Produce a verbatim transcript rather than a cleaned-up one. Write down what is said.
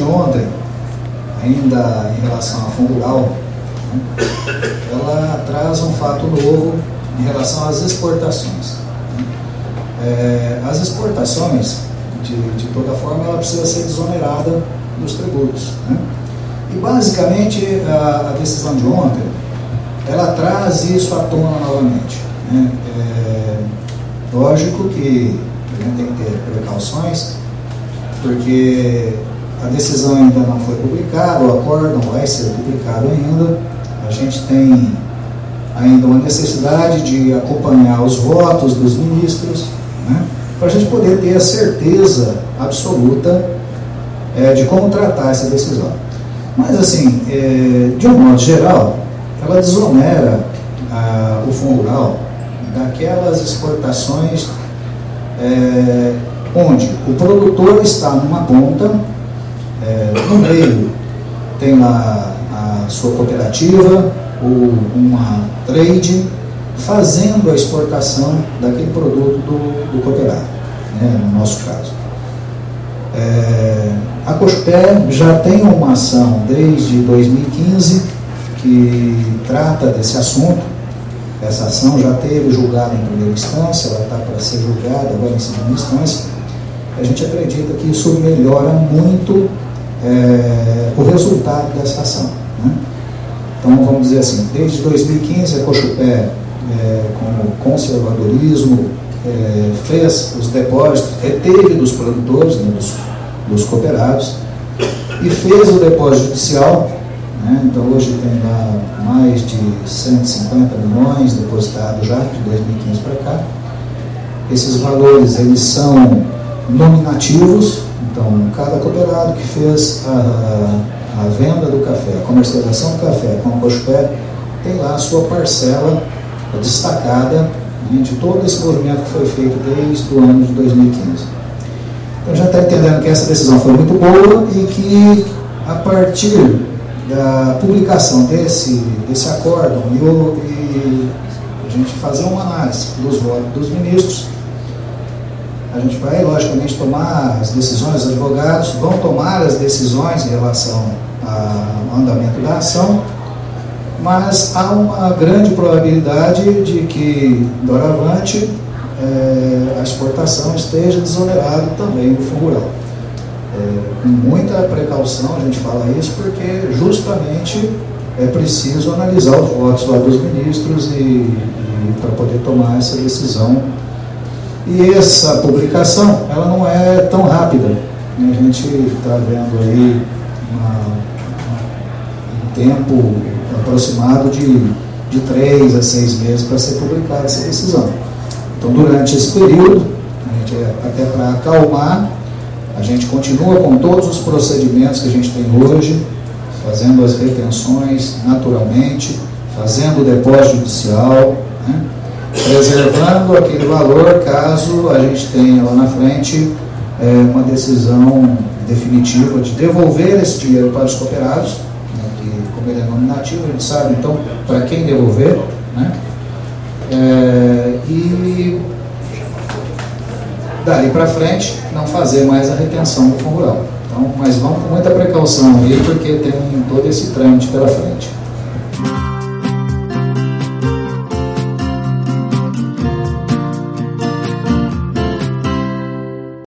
ontem, ainda em relação à Fundo Rural, né, ela traz um fato novo em relação às exportações. Né. É, as exportações, de, de toda forma, ela precisa ser desonerada dos tributos. Né. E, basicamente, a, a decisão de ontem, ela traz isso à tona novamente. Né. É, lógico que a gente tem que ter precauções, porque a decisão ainda não foi publicada, o acórdão vai ser publicado ainda. A gente tem ainda uma necessidade de acompanhar os votos dos ministros, né, para a gente poder ter a certeza absoluta é, de como tratar essa decisão. Mas, assim, é, de um modo geral, ela desonera a, o Fundo Rural daquelas exportações é, onde o produtor está numa ponta, é, no meio tem lá a sua cooperativa ou uma trade fazendo a exportação daquele produto do, do cooperado, né, no nosso caso. É, a Cochupé já tem uma ação desde dois mil e quinze que trata desse assunto. Essa ação já teve julgada em primeira instância, ela está para ser julgada agora em segunda instância. A gente acredita que isso melhora muito é, o resultado dessa ação. Né? Então, vamos dizer assim, desde dois mil e quinze a Cochupé, é, com conservadorismo, é, fez os depósitos, reteve dos produtores, né, dos, dos cooperados, e fez o depósito judicial. Né? Então, hoje tem lá mais de cento e cinquenta milhões depositados já, de dois mil e quinze para cá. Esses valores, eles são nominativos. Então, cada cooperado que fez a, a venda do café, a comercialização do café com a Cochupé, tem lá a sua parcela destacada, né, de todo esse movimento que foi feito desde o ano de dois mil e quinze. Então, já está entendendo que essa decisão foi muito boa e que, a partir da publicação desse, desse acórdão e, o, e a gente fazer uma análise dos votos dos ministros, a gente vai, logicamente, tomar as decisões, os advogados vão tomar as decisões em relação ao andamento da ação, mas há uma grande probabilidade de que, doravante, é, a exportação esteja desonerada também do Fundo Rural. É, com muita precaução a gente fala isso, porque justamente é preciso analisar os votos lá dos ministros e, e para poder tomar essa decisão. E essa publicação, ela não é tão rápida. A gente está vendo aí uma, um tempo aproximado de, de três a seis meses para ser publicada essa decisão. Então, durante esse período, a gente, até para acalmar, a gente continua com todos os procedimentos que a gente tem hoje, fazendo as retenções naturalmente, fazendo o depósito judicial, né, preservando aquele valor caso a gente tenha lá na frente é, uma decisão definitiva de devolver esse dinheiro para os cooperados, né, que, como ele é nominativo, a gente sabe então para quem devolver, né, é, e dali para frente não fazer mais a retenção do Fundo Rural. Então, mas vamos com muita precaução aí, porque tem todo esse trâmite pela frente.